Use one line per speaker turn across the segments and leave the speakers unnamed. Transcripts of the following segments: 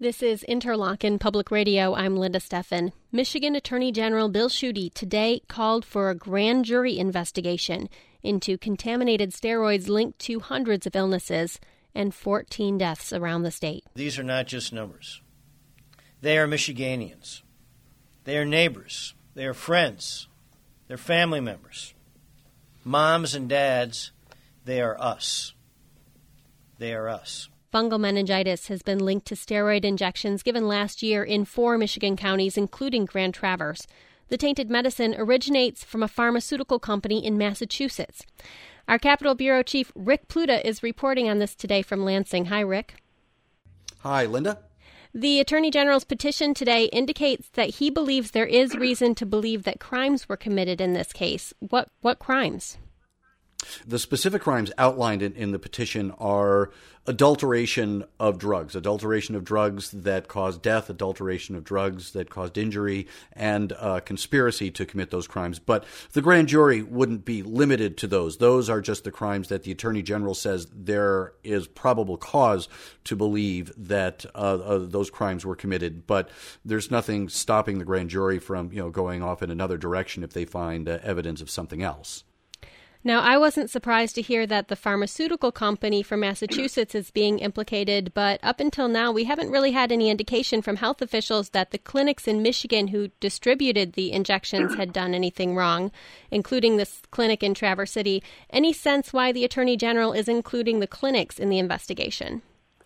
This is Interlochen Public Radio. I'm Linda Steffen. Michigan Attorney General Bill Schuette today called for a grand jury investigation into contaminated steroids linked to hundreds of illnesses and 14 deaths around the state.
These are not just numbers. They are Michiganians. They are neighbors. They are friends. They're family members. Moms and dads, they are us. They are us.
Fungal meningitis has been linked to steroid injections given last year in 4 Michigan counties, including Grand Traverse. The tainted medicine originates from a pharmaceutical company in Massachusetts. Our Capitol Bureau Chief Rick Pluta is reporting on this today from Lansing. Hi, Rick.
Hi, Linda.
The Attorney General's petition today indicates that he believes there is reason to believe that crimes were committed in this case. What crimes?
The specific crimes outlined in the petition are adulteration of drugs that caused death, adulteration of drugs that caused injury, and conspiracy to commit those crimes. But the grand jury wouldn't be limited to those. Those are just the crimes that the Attorney General says there is probable cause to believe that those crimes were committed. But there's nothing stopping the grand jury from going off in another direction if they find evidence of something else.
Now, I wasn't surprised to hear that the pharmaceutical company from Massachusetts is being implicated, but up until now, we haven't really had any indication from health officials that the clinics in Michigan who distributed the injections had done anything wrong, including this clinic in Traverse City. Any sense why the Attorney General is including the clinics in the investigation?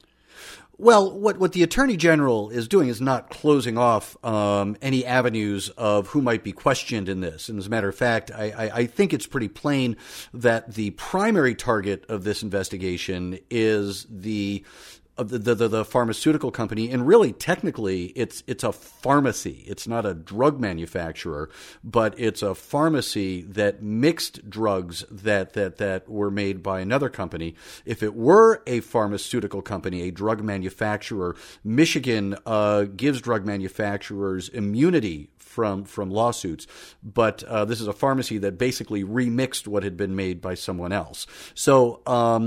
Well, what the Attorney General is doing is not closing off any avenues of who might be questioned in this. And as a matter of fact, I think it's pretty plain that the primary target of this investigation is the pharmaceutical company, and really technically it's a pharmacy. It's not a drug manufacturer, but it's a pharmacy that mixed drugs that were made by another company. If it were a pharmaceutical company, a drug manufacturer, Michigan gives drug manufacturers immunity from lawsuits, but this is a pharmacy that basically remixed what had been made by someone else. So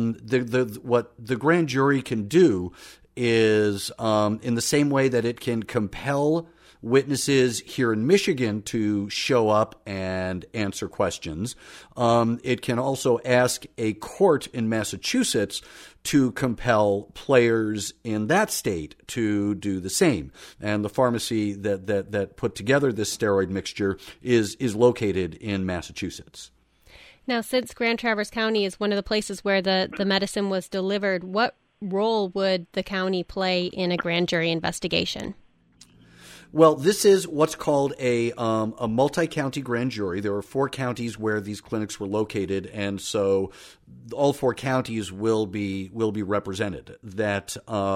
what the grand jury can do is, in the same way that it can compel witnesses here in Michigan to show up and answer questions, it can also ask a court in Massachusetts to compel players in that state to do the same. And the pharmacy that put together this steroid mixture is located in Massachusetts.
Now, since Grand Traverse County is one of the places where the medicine was delivered, what role would the county play in a grand jury investigation?
Well, this is what's called a multi-county grand jury. There are 4 counties where these clinics were located, and so all 4 counties will be represented. That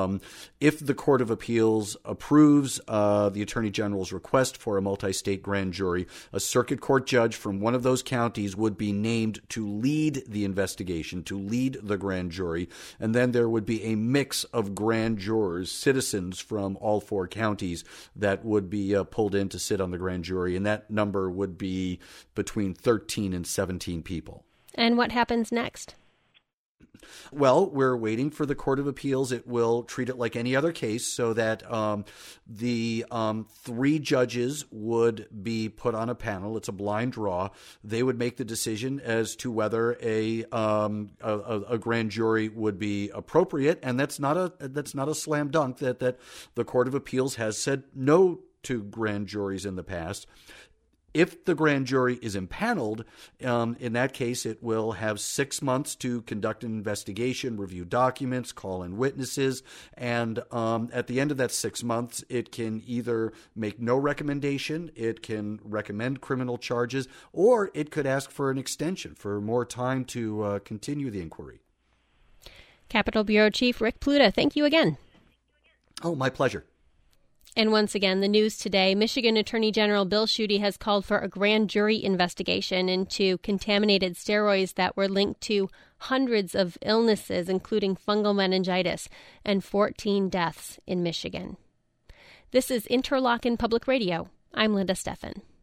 if the Court of Appeals approves the Attorney General's request for a multi-state grand jury, a circuit court judge from one of those counties would be named to lead the investigation, to lead the grand jury, and then there would be a mix of grand jurors, citizens from all 4 counties that would be pulled in to sit on the grand jury, and that number would be between 13 and 17 people. And
what happens next?
Well, we're waiting for the Court of Appeals. It will treat it like any other case, so that the 3 judges would be put on a panel. It's a blind draw. They would make the decision as to whether a grand jury would be appropriate, and that's not a slam dunk. That the Court of Appeals has said no to grand juries in the past. If the grand jury is impaneled, in that case, it will have 6 months to conduct an investigation, review documents, call in witnesses, and at the end of that 6 months, it can either make no recommendation, it can recommend criminal charges, or it could ask for an extension for more time to continue the inquiry.
Capitol Bureau Chief Rick Pluta, thank you again.
Oh, my pleasure.
And once again, the news today, Michigan Attorney General Bill Schuette has called for a grand jury investigation into contaminated steroids that were linked to hundreds of illnesses, including fungal meningitis, and 14 deaths in Michigan. This is Interlochen Public Radio. I'm Linda Steffen.